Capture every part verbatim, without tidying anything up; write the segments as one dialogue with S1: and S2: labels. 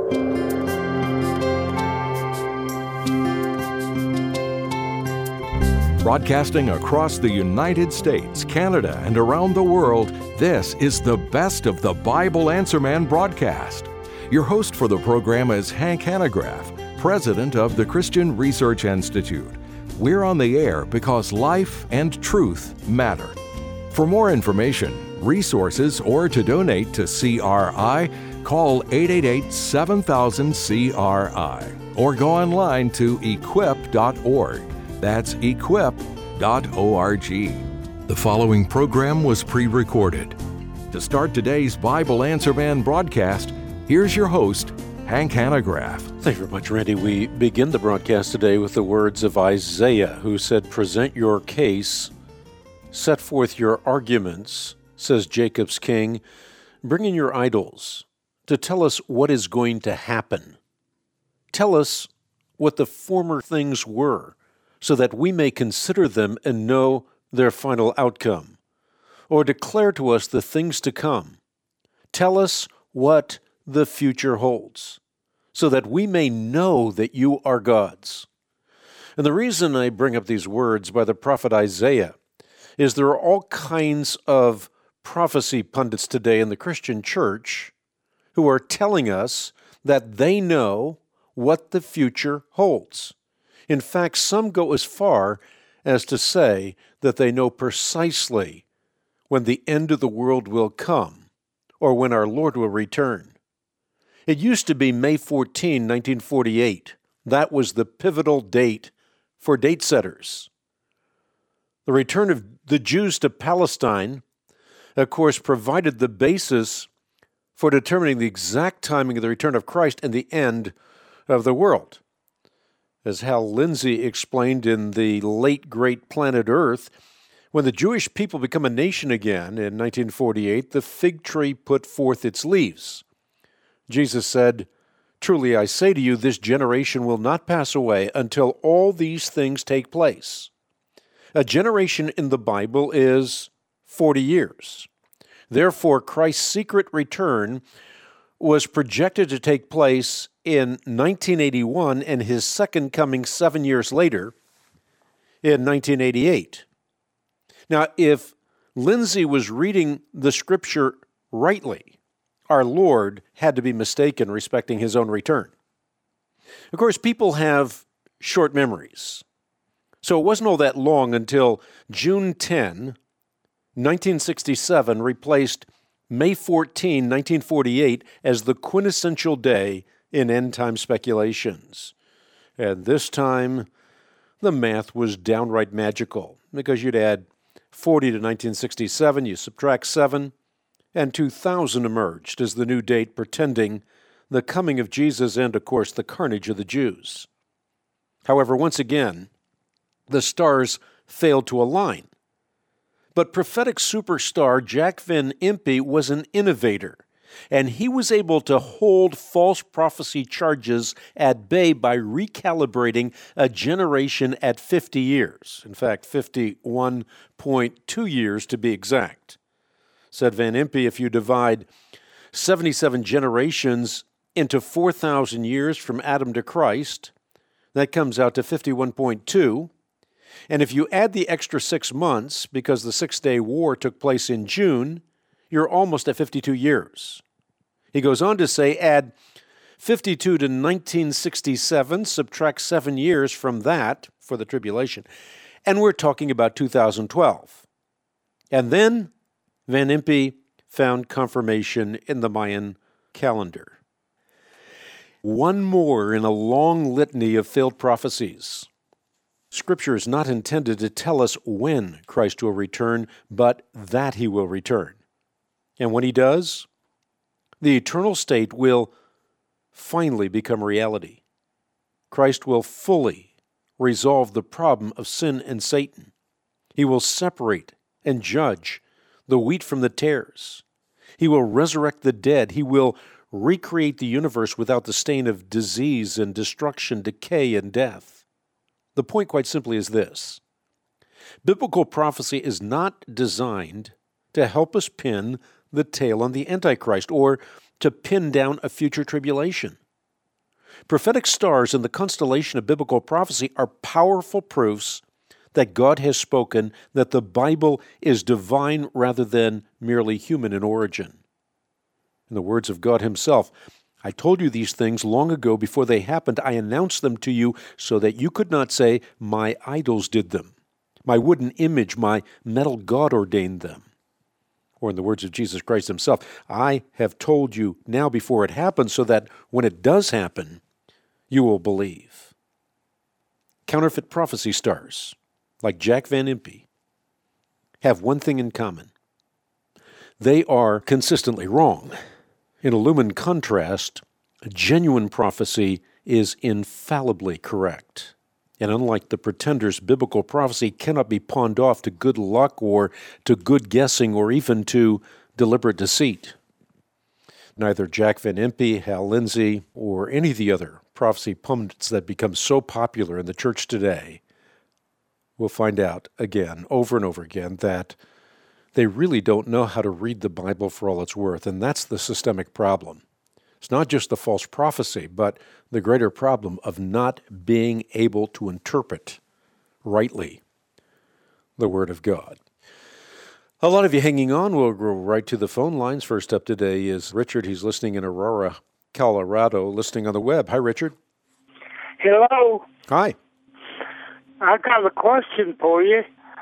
S1: Broadcasting across the United States, Canada, and around the world, this is the Best of the Bible Answer Man broadcast. Your host for the program is Hank Hanegraaff, president of the Christian Research Institute. We're on the air because life and truth matter. For more information, resources, or to donate to C R I, call eight eight eight, seven thousand, C R I or go online to equip dot org. That's equip dot org. The following program was pre-recorded. To start today's Bible Answer Man broadcast, here's your host, Hank Hanegraaff.
S2: Thank you very much, Randy. We begin the broadcast today with the words of Isaiah, who said, "Present your case, set forth your arguments, says Jacob's king. Bring in your idols to tell us what is going to happen. Tell us what the former things were, so that we may consider them and know their final outcome. Or declare to us the things to come. Tell us what the future holds, so that we may know that you are God's." And the reason I bring up these words by the prophet Isaiah is there are all kinds of prophecy pundits today in the Christian church who are telling us that they know what the future holds. In fact, some go as far as to say that they know precisely when the end of the world will come or when our Lord will return. It used to be May fourteenth, nineteen forty-eight. That was the pivotal date for date setters. The return of the Jews to Palestine, of course, provided the basis for determining the exact timing of the return of Christ and the end of the world. As Hal Lindsey explained in the late great Planet Earth, when the Jewish people become a nation again in nineteen forty-eight, the fig tree put forth its leaves. Jesus said, "Truly I say to you, this generation will not pass away until all these things take place." A generation in the Bible is forty years. Therefore, Christ's secret return was projected to take place in nineteen eighty-one and his second coming seven years later in nineteen eighty-eight. Now, if Lindsey was reading the scripture rightly, our Lord had to be mistaken respecting his own return. Of course, people have short memories. So it wasn't all that long until June tenth, nineteen sixty-seven replaced May fourteenth, nineteen forty-eight as the quintessential day in end-time speculations. And this time, the math was downright magical, because you'd add forty to nineteen sixty-seven, you subtract seven, and two thousand emerged as the new date, pretending the coming of Jesus and, of course, the carnage of the Jews. However, once again, the stars failed to align. But prophetic superstar Jack Van Impe was an innovator, and he was able to hold false prophecy charges at bay by recalibrating a generation at fifty years. In fact, fifty-one point two years to be exact. Said Van Impe, if you divide seventy-seven generations into four thousand years from Adam to Christ, that comes out to fifty-one point two. And if you add the extra six months, because the Six-Day War took place in June, you're almost at fifty-two years. He goes on to say, add fifty-two to nineteen sixty-seven, subtract seven years from that for the tribulation, and we're talking about two thousand twelve. And then Van Impe found confirmation in the Mayan calendar. One more in a long litany of failed prophecies. Scripture is not intended to tell us when Christ will return, but that he will return. And when he does, the eternal state will finally become reality. Christ will fully resolve the problem of sin and Satan. He will separate and judge the wheat from the tares. He will resurrect the dead. He will recreate the universe without the stain of disease and destruction, decay, and death. The point, quite simply, is this. Biblical prophecy is not designed to help us pin the tail on the Antichrist or to pin down a future tribulation. Prophetic stars in the constellation of biblical prophecy are powerful proofs that God has spoken, that the Bible is divine rather than merely human in origin. In the words of God himself, I told you these things long ago before they happened. I announced them to you so that you could not say, my idols did them. My wooden image, my metal god ordained them. Or in the words of Jesus Christ himself, I have told you now before it happens so that when it does happen, you will believe. Counterfeit prophecy stars, like Jack Van Impe, have one thing in common. They are consistently wrong. In a lumen contrast, a genuine prophecy is infallibly correct. And unlike the pretenders, biblical prophecy cannot be pawned off to good luck or to good guessing or even to deliberate deceit. Neither Jack Van Impe, Hal Lindsey, or any of the other prophecy pundits that become so popular in the church today will find out again, over and over again, that they really don't know how to read the Bible for all it's worth, and that's the systemic problem. It's not just the false prophecy, but the greater problem of not being able to interpret rightly the Word of God. A lot of you hanging on. We'll go right to the phone lines. First up today is Richard. He's listening in Aurora, Colorado, listening on the web. Hi, Richard.
S3: Hello.
S2: Hi.
S3: I got a question for you.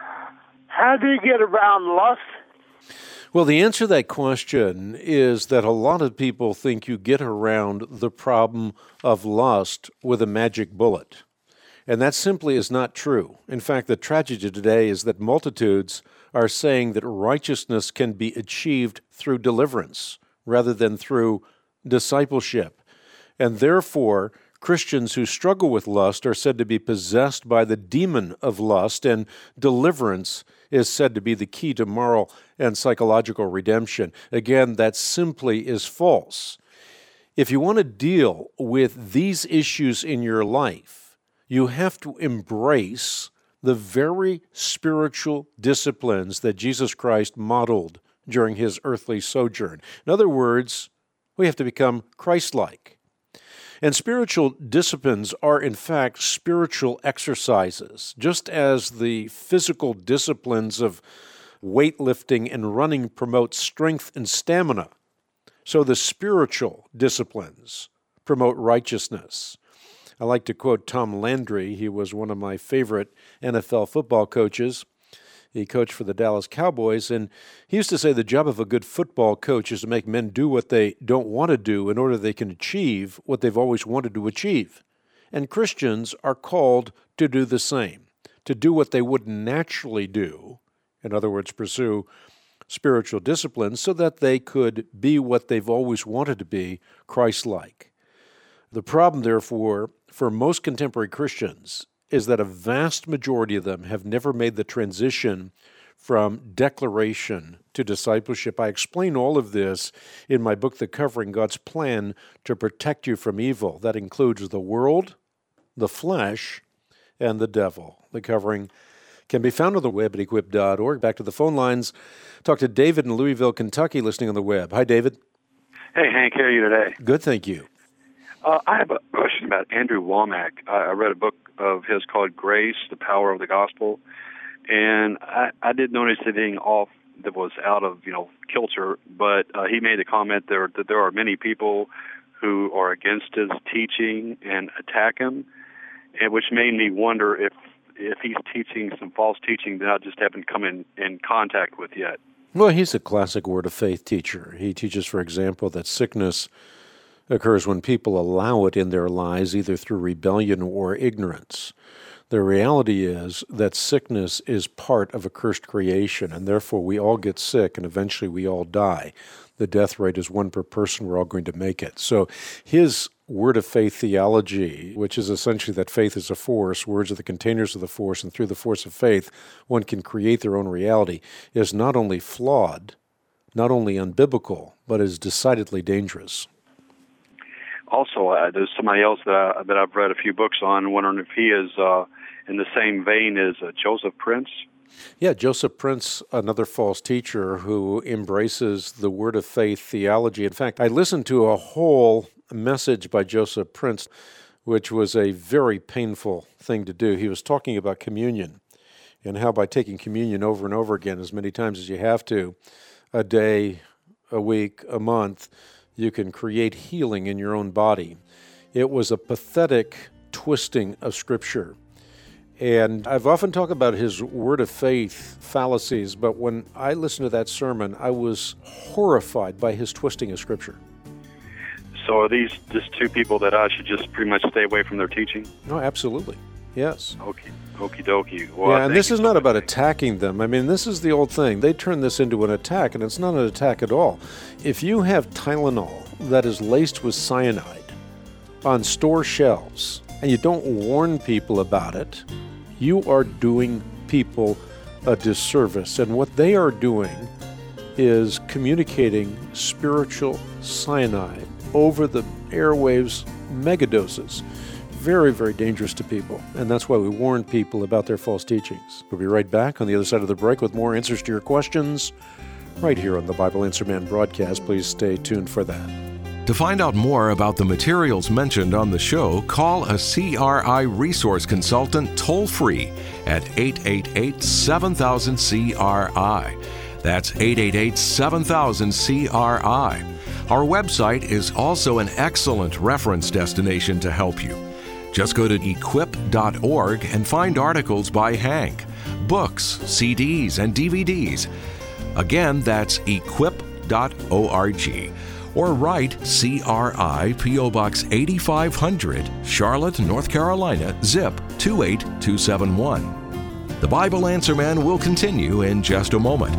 S3: How do you get around lust?
S2: Well, the answer to that question is that a lot of people think you get around the problem of lust with a magic bullet. And that simply is not true. In fact, the tragedy today is that multitudes are saying that righteousness can be achieved through deliverance rather than through discipleship. And therefore, Christians who struggle with lust are said to be possessed by the demon of lust, and deliverance is said to be the key to moral and psychological redemption. Again, that simply is false. If you want to deal with these issues in your life, you have to embrace the very spiritual disciplines that Jesus Christ modeled during his earthly sojourn. In other words, we have to become Christ-like. And spiritual disciplines are, in fact, spiritual exercises, just as the physical disciplines of weightlifting and running promote strength and stamina. So the spiritual disciplines promote righteousness. I like to quote Tom Landry. He was one of my favorite N F L football coaches. He coached for the Dallas Cowboys, and he used to say the job of a good football coach is to make men do what they don't want to do in order they can achieve what they've always wanted to achieve. And Christians are called to do the same, to do what they wouldn't naturally do, in other words, pursue spiritual disciplines so that they could be what they've always wanted to be, Christ-like. The problem, therefore, for most contemporary Christians is that a vast majority of them have never made the transition from declaration to discipleship. I explain all of this in my book, The Covering, God's Plan to Protect You from Evil. That includes the world, the flesh, and the devil. The Covering can be found on the web at equip dot org. Back to the phone lines. Talk to David in Louisville, Kentucky, listening on the web. Hi, David.
S4: Hey, Hank. How are you today?
S2: Good, thank you.
S4: Uh, I have a question about Andrew Womack. I, I read a book of his called Grace, the Power of the Gospel, and I, I did notice anything off that was out of, you know, kilter, but uh, he made a comment there that there are many people who are against his teaching and attack him, and which made me wonder if if he's teaching some false teaching that I just haven't come in, in contact with yet.
S2: Well, he's a classic word of faith teacher. He teaches, for example, that sickness occurs when people allow it in their lives, either through rebellion or ignorance. The reality is that sickness is part of a cursed creation, and therefore we all get sick, and eventually we all die. The death rate is one per person. We're all going to make it. So his word of faith theology, which is essentially that faith is a force, words are the containers of the force, and through the force of faith, one can create their own reality, is not only flawed, not only unbiblical, but is decidedly dangerous.
S4: Also, uh, there's somebody else that, I, that I've read a few books on, wondering if he is uh, in the same vein as uh, Joseph Prince.
S2: Yeah, Joseph Prince, another false teacher who embraces the word of faith theology. In fact, I listened to a whole message by Joseph Prince, which was a very painful thing to do. He was talking about communion and how by taking communion over and over again, as many times as you have to, a day, a week, a month, you can create healing in your own body. It was a pathetic twisting of Scripture. And I've often talked about his word of faith fallacies, but when I listened to that sermon, I was horrified by his twisting of Scripture.
S4: So are these just two people that I should just pretty much stay away from their teaching?
S2: No, absolutely. Yes.
S4: Okay. Okie dokie. Well,
S2: yeah, and this is not about attacking them. I mean, this is the old thing. They turn this into an attack, and it's not an attack at all. If you have Tylenol that is laced with cyanide on store shelves, and you don't warn people about it, you are doing people a disservice. And what they are doing is communicating spiritual cyanide over the airwaves, megadoses. Very, very dangerous to people. And that's why we warn people about their false teachings. We'll be right back on the other side of the break with more answers to your questions right here on the Bible Answer Man broadcast. Please stay tuned for that.
S1: To find out more about the materials mentioned on the show, call a C R I resource consultant toll-free at eight eight eight, seven thousand, C R I. That's eight eight eight, seven thousand, C R I. Our website is also an excellent reference destination to help you. Just go to equip dot org and find articles by Hank, books, C Ds, and D V Ds. Again, that's equip dot org. Or write C R I, P O Box eighty-five hundred, Charlotte, North Carolina, zip two eight two seven one. The Bible Answer Man will continue in just a moment.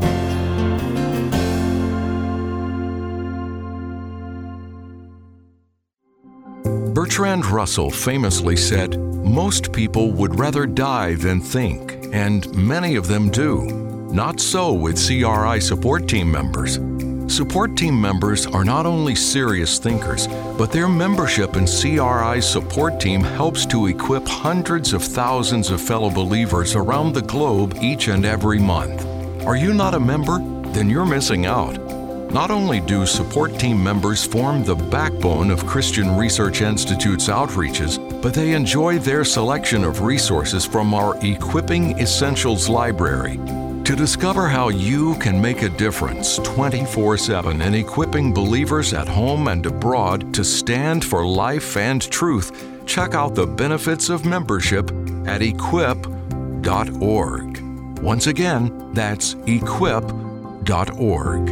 S1: Bertrand Russell famously said, "Most people would rather die than think, and many of them do. Not so with C R I support team members. Support team members are not only serious thinkers, but their membership in C R I's support team helps to equip hundreds of thousands of fellow believers around the globe each and every month. Are you not a member? Then you're missing out. Not only do support team members form the backbone of Christian Research Institute's outreaches, but they enjoy their selection of resources from our Equipping Essentials library. To discover how you can make a difference twenty-four seven in equipping believers at home and abroad to stand for life and truth, check out the benefits of membership at equip dot org. Once again, that's equip dot org.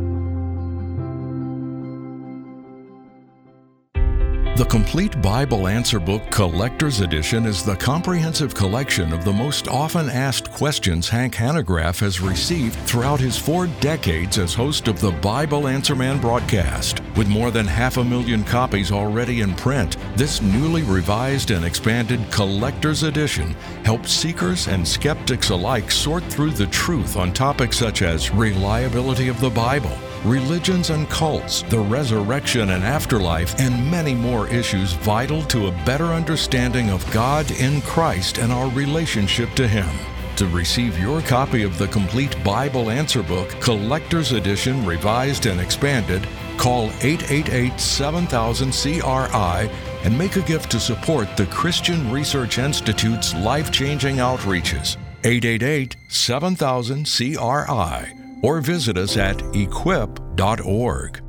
S1: The Complete Bible Answer Book Collector's Edition is the comprehensive collection of the most often asked questions Hank Hanegraaff has received throughout his four decades as host of the Bible Answer Man broadcast. With more than half a million copies already in print, this newly revised and expanded Collector's Edition helps seekers and skeptics alike sort through the truth on topics such as reliability of the Bible, religions and cults, the resurrection and afterlife, and many more issues vital to a better understanding of God in Christ and our relationship to Him. To receive your copy of the Complete Bible Answer Book, Collector's Edition, Revised and Expanded, call eight eight eight, seven thousand, C R I and make a gift to support the Christian Research Institute's life-changing outreaches. eight eight eight, seven thousand, C R I. Or visit us at equip dot org.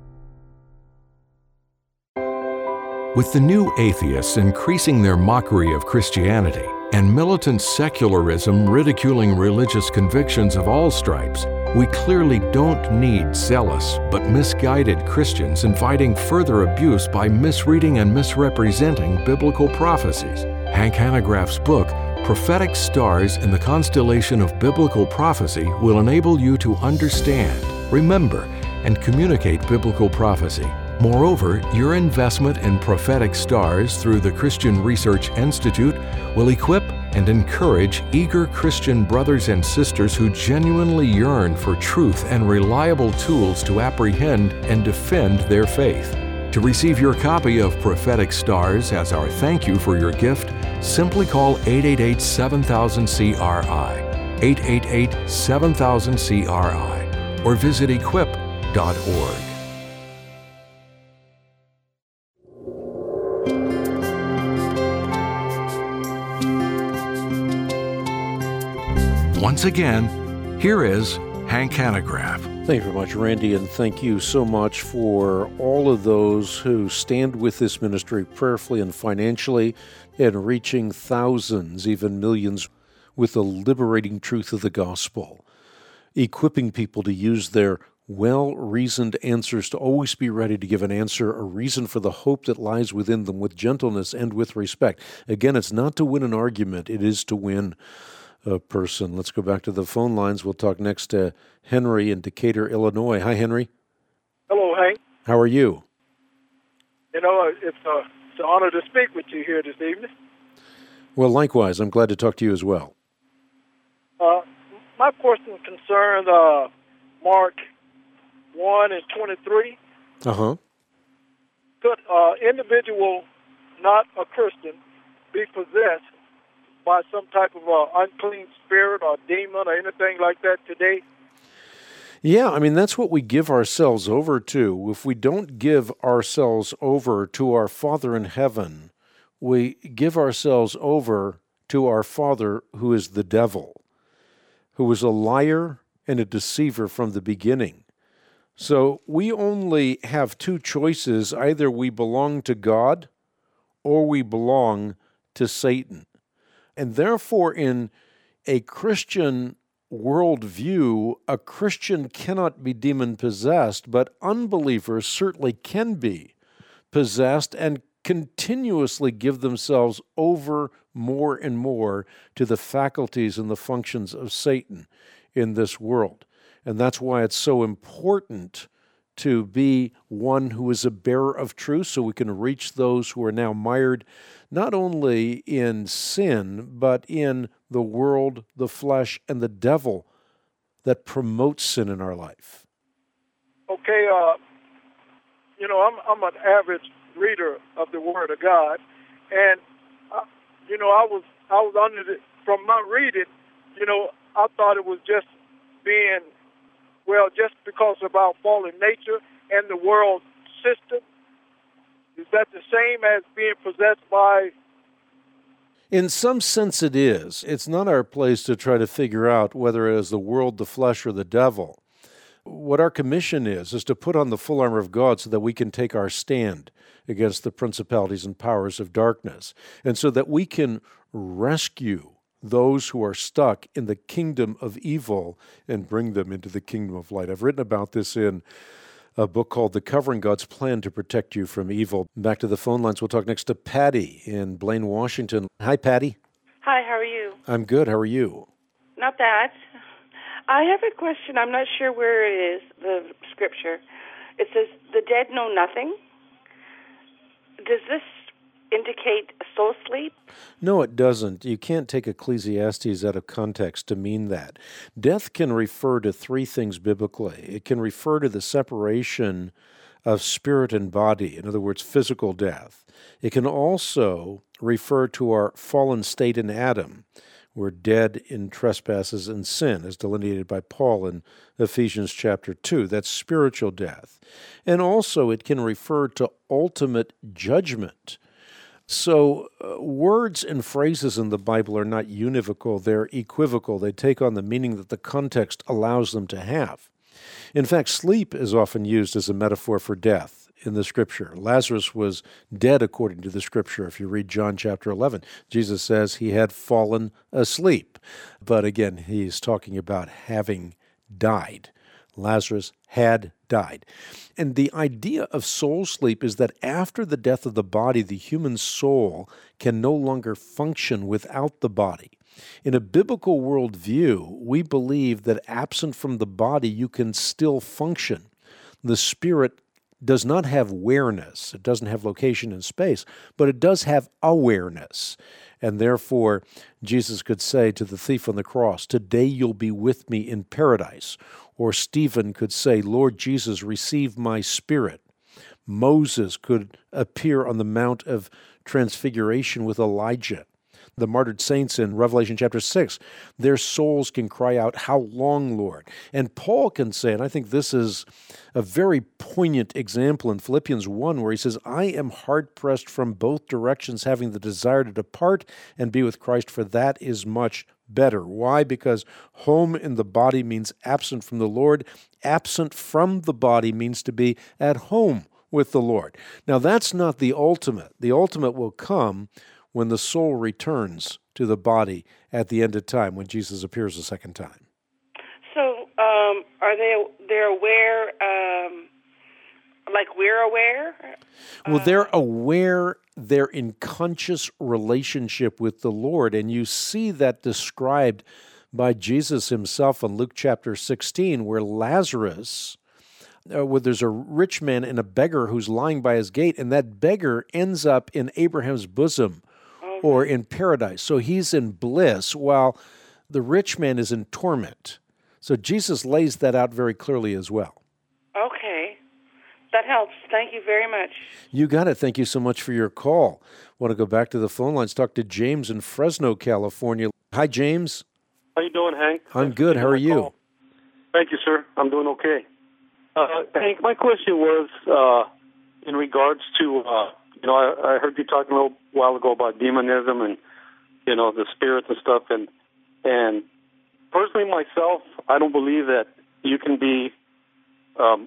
S1: With the new atheists increasing their mockery of Christianity and militant secularism ridiculing religious convictions of all stripes, we clearly don't need zealous but misguided Christians inviting further abuse by misreading and misrepresenting biblical prophecies. Hank Hanegraaff's book, Prophetic Stars in the Constellation of Biblical Prophecy, will enable you to understand, remember, and communicate biblical prophecy. Moreover, your investment in prophetic stars through the Christian Research Institute will equip and encourage eager Christian brothers and sisters who genuinely yearn for truth and reliable tools to apprehend and defend their faith. To receive your copy of Prophetic Stars as our thank you for your gift, simply call eight eight eight, seven thousand, C R I, eight eight eight, seven thousand, C R I, or visit equip dot org. Once again, here is Hank Hanegraaff.
S2: Thank you very much, Randy, and thank you so much for all of those who stand with this ministry prayerfully and financially and reaching thousands, even millions, with the liberating truth of the gospel, equipping people to use their well-reasoned answers to always be ready to give an answer, a reason for the hope that lies within them with gentleness and with respect. Again, it's not to win an argument, it is to win a person. Let's go back to the phone lines. We'll talk next to Henry in Decatur, Illinois. Hi, Henry.
S5: Hello, Hank.
S2: How are you?
S5: You know, it's, uh, it's an honor to speak with you here this evening.
S2: Well, likewise. I'm glad to talk to you as well.
S5: Uh, my question concerned uh, Mark one and twenty-three.
S2: Uh-huh.
S5: Could an uh, individual, not a Christian, be possessed by some type of uh, unclean spirit or demon or anything like that today?
S2: Yeah, I mean, that's what we give ourselves over to. If we don't give ourselves over to our Father in heaven, we give ourselves over to our father who is the devil, who is a liar and a deceiver from the beginning. So we only have two choices. Either we belong to God or we belong to Satan. And therefore, in a Christian worldview, a Christian cannot be demon-possessed, but unbelievers certainly can be possessed and continuously give themselves over more and more to the faculties and the functions of Satan in this world. And that's why it's so important to be one who is a bearer of truth so we can reach those who are now mired not only in sin, but in the world, the flesh, and the devil that promotes sin in our life.
S5: Okay, uh, you know, I'm I'm an average reader of the Word of God, and uh, you know, I was I was under the, from my reading, you know, I thought it was just being, well, just because of our fallen nature and the world system. Is that the same as being possessed by?
S2: In some sense it is. It's not our place to try to figure out whether it is the world, the flesh, or the devil. What our commission is, is to put on the full armor of God so that we can take our stand against the principalities and powers of darkness, and so that we can rescue those who are stuck in the kingdom of evil and bring them into the kingdom of light. I've written about this in a book called Discovering God's Plan to Protect You from Evil. Back to the phone lines. We'll talk next to Patty in Blaine, Washington. Hi, Patty.
S6: Hi, how are you?
S2: I'm good. How are you?
S6: Not bad. I have a question. I'm not sure where it is, the scripture. It says, the dead know nothing. Does this indicate soul sleep?
S2: No, it doesn't. You can't take Ecclesiastes out of context to mean that. Death can refer to three things biblically. It can refer to the separation of spirit and body, in other words, physical death. It can also refer to our fallen state in Adam. We're dead in trespasses and sin, as delineated by Paul in Ephesians chapter two. That's spiritual death. And also it can refer to ultimate judgment. So uh, words and phrases in the Bible are not univocal, they're equivocal. They take on the meaning that the context allows them to have. In fact, sleep is often used as a metaphor for death in the Scripture. Lazarus was dead according to the Scripture. If you read John chapter eleven, Jesus says he had fallen asleep. But again, he's talking about having died. Lazarus had died. And the idea of soul sleep is that after the death of the body, the human soul can no longer function without the body. In a biblical worldview, we believe that absent from the body, you can still function. The spirit does not have awareness. It doesn't have location in space, but it does have awareness. And therefore, Jesus could say to the thief on the cross, "Today you'll be with me in paradise." Or Stephen could say, "Lord Jesus, receive my spirit." Moses could appear on the Mount of Transfiguration with Elijah. the martyred saints in Revelation chapter six, their souls can cry out, "How long, Lord?" And Paul can say, and I think this is a very poignant example in Philippians one, where he says, "I am hard-pressed from both directions, having the desire to depart and be with Christ, for that is much better." Why? Because home in the body means absent from the Lord. Absent from the body means to be at home with the Lord. Now, that's not the ultimate. The ultimate will come when the soul returns to the body at the end of time, when Jesus appears a second time.
S6: So, um, are they they're aware, um, like we're aware?
S2: Well, they're aware, they're in conscious relationship with the Lord, and you see that described by Jesus himself in Luke chapter sixteen, where Lazarus, uh, where there's a rich man and a beggar who's lying by his gate, and that beggar ends up in Abraham's bosom mm-hmm. or in paradise. So he's in bliss while the rich man is in torment. So Jesus lays that out very clearly as well.
S6: Okay. That helps. Thank you very much.
S2: You got it. Thank you so much for your call. Want to go back to the phone lines, talk to James in Fresno, California. Hi, James.
S7: How you doing, Hank?
S2: I'm
S7: Thanks
S2: good. How are you?
S7: Call. Thank you, sir. I'm doing okay. Uh, Hank, my question was uh, in regards to, uh, you know, I, I heard you talking a little while ago about demonism and, you know, the spirits and stuff. And, and personally, myself, I don't believe that you can be, um,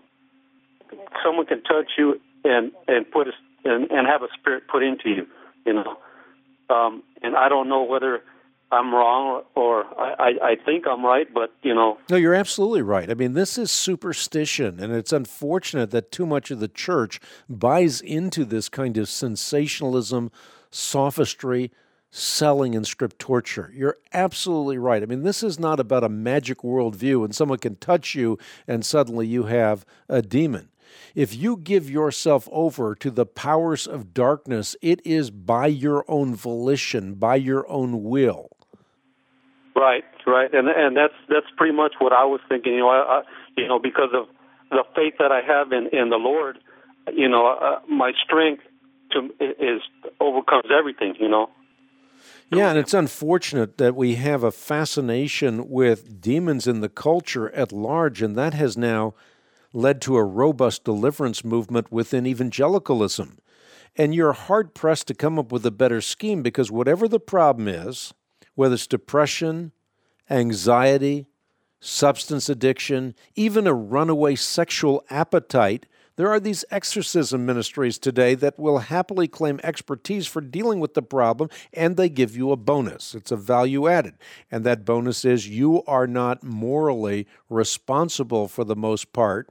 S7: someone can touch you and, and put a, and, and have a spirit put into you, you know. Um, and I don't know whether I'm wrong or I, I, I think I'm right, but, you know.
S2: No, you're absolutely right. I mean, this is superstition, and it's unfortunate that too much of the church buys into this kind of sensationalism, sophistry, selling, and scriptorture. You're absolutely right. I mean, this is not about a magic worldview and someone can touch you and suddenly you have a demon. If you give yourself over to the powers of darkness, it is by your own volition, by your own will.
S7: Right, right, and and that's that's pretty much what I was thinking. You know, I, I, you know, because of the faith that I have in, in the Lord, you know, uh, my strength to is overcomes everything. You know.
S2: Yeah, and it's unfortunate that we have a fascination with demons in the culture at large, and that has now led to a robust deliverance movement within evangelicalism. And you're hard-pressed to come up with a better scheme because whatever the problem is, whether it's depression, anxiety, substance addiction, even a runaway sexual appetite, there are these exorcism ministries today that will happily claim expertise for dealing with the problem, and they give you a bonus. It's a value added. And that bonus is you are not morally responsible for the most part.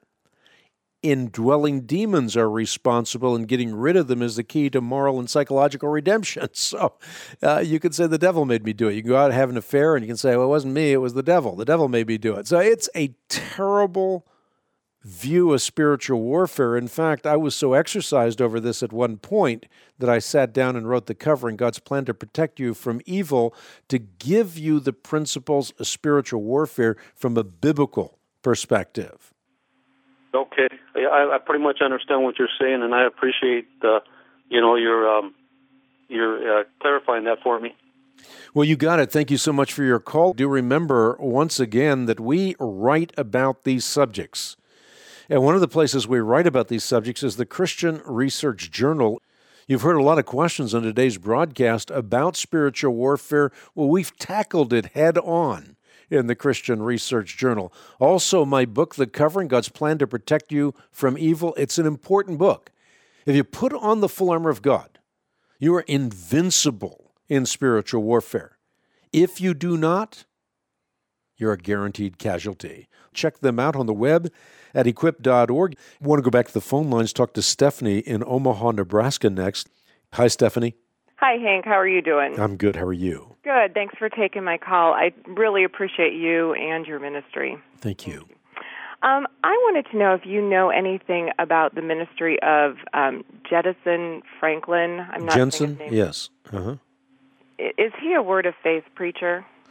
S2: Indwelling demons are responsible, and getting rid of them is the key to moral and psychological redemption. So uh, you could say the devil made me do it. You can go out and have an affair, and you can say, well, it wasn't me, it was the devil. The devil made me do it. So it's a terrible view of spiritual warfare. In fact, I was so exercised over this at one point that I sat down and wrote the covering, God's Plan to Protect You from Evil, to give you the principles of spiritual warfare from a biblical perspective.
S7: Okay, I, I pretty much understand what you're saying, and I appreciate uh, you know your um, your uh, clarifying that for me.
S2: Well, you got it. Thank you so much for your call. Do remember once again that we write about these subjects, and one of the places we write about these subjects is the Christian Research Journal. You've heard a lot of questions on today's broadcast about spiritual warfare. Well, we've tackled it head on in the Christian Research Journal. Also, my book, The Covering, God's Plan to Protect You from Evil. It's an important book. If you put on the full armor of God, you are invincible in spiritual warfare. If you do not, you're a guaranteed casualty. Check them out on the web at equip dot org. I want to go back to the phone lines, talk to Stephanie in Omaha, Nebraska next. Hi, Stephanie.
S8: Hi, Hank. How are you doing?
S2: I'm good. How are you?
S8: Good. Thanks for taking my call. I really appreciate you and your ministry.
S2: Thank you.
S8: Um, I wanted to know if you know anything about the ministry of um, Jettison Franklin. I'm not
S2: Jensen?
S8: saying his name.
S2: Yes. Uh-huh.
S8: Is he a Word of Faith preacher?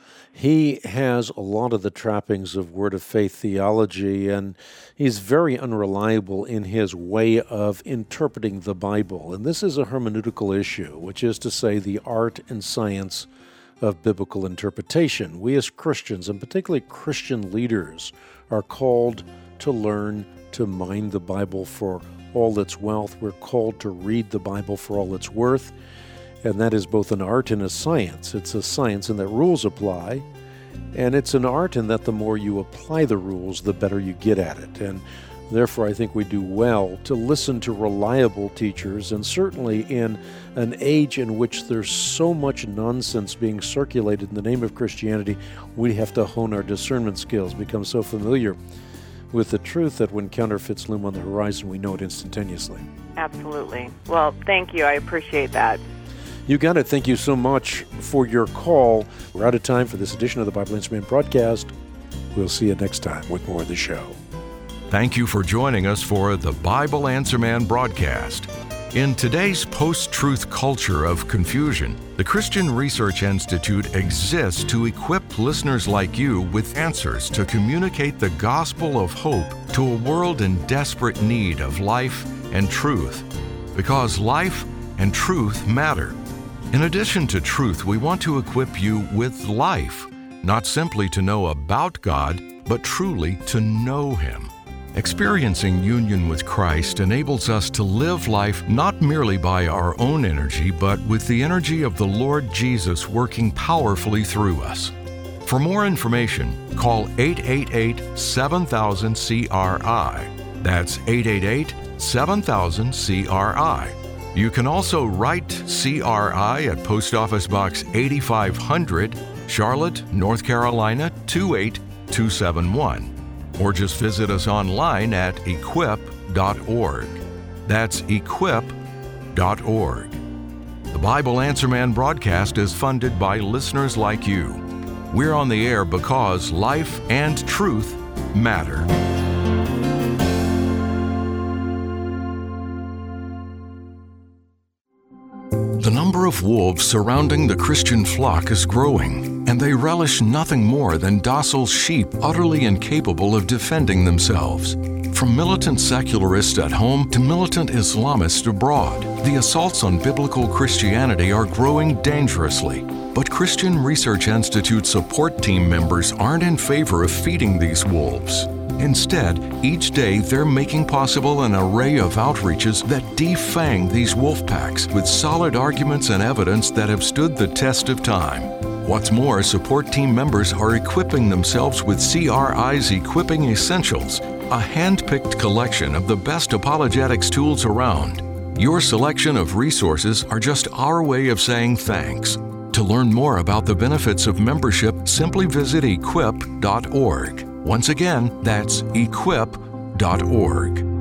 S2: He has a lot of the trappings of Word of Faith theology, and he's very unreliable in his way of interpreting the Bible. And this is a hermeneutical issue, which is to say the art and science of biblical interpretation. We as Christians, and particularly Christian leaders, are called to learn to mine the Bible for all its wealth. We're called to read the Bible for all its worth. And that is both an art and a science. It's a science in that rules apply, and it's an art in that the more you apply the rules, the better you get at it. And therefore, I think we do well to listen to reliable teachers, and certainly in an age in which there's so much nonsense being circulated in the name of Christianity, we have to hone our discernment skills, become so familiar with the truth that when counterfeits loom on the horizon, we know it instantaneously.
S8: Absolutely. Well, thank you. I appreciate that.
S2: You got it. Thank you so much for your call. We're out of time for this edition of the Bible Answer Man broadcast. We'll see you next time with more of the show.
S1: Thank you for joining us for the Bible Answer Man broadcast. In today's post-truth culture of confusion, the Christian Research Institute exists to equip listeners like you with answers to communicate the gospel of hope to a world in desperate need of life and truth. Because life and truth matter. In addition to truth, we want to equip you with life, not simply to know about God, but truly to know Him. Experiencing union with Christ enables us to live life not merely by our own energy, but with the energy of the Lord Jesus working powerfully through us. For more information, call eight eight eight, seven thousand, C R I. That's eight eight eight, seven thousand, C R I. You can also write C R I at Post Office Box eighty-five hundred, Charlotte, North Carolina two eight two seven one. Or just visit us online at equip dot org. That's equip dot org. The Bible Answer Man broadcast is funded by listeners like you. We're on the air because life and truth matter. The number of wolves surrounding the Christian flock is growing, and they relish nothing more than docile sheep utterly incapable of defending themselves. From militant secularists at home to militant Islamists abroad, the assaults on biblical Christianity are growing dangerously. But Christian Research Institute support team members aren't in favor of feeding these wolves. Instead, each day they're making possible an array of outreaches that defang these wolf packs with solid arguments and evidence that have stood the test of time. What's more, support team members are equipping themselves with C R I's Equipping Essentials, a hand-picked collection of the best apologetics tools around. Your selection of resources are just our way of saying thanks. To learn more about the benefits of membership, simply visit equip dot org. Once again, that's equip dot org.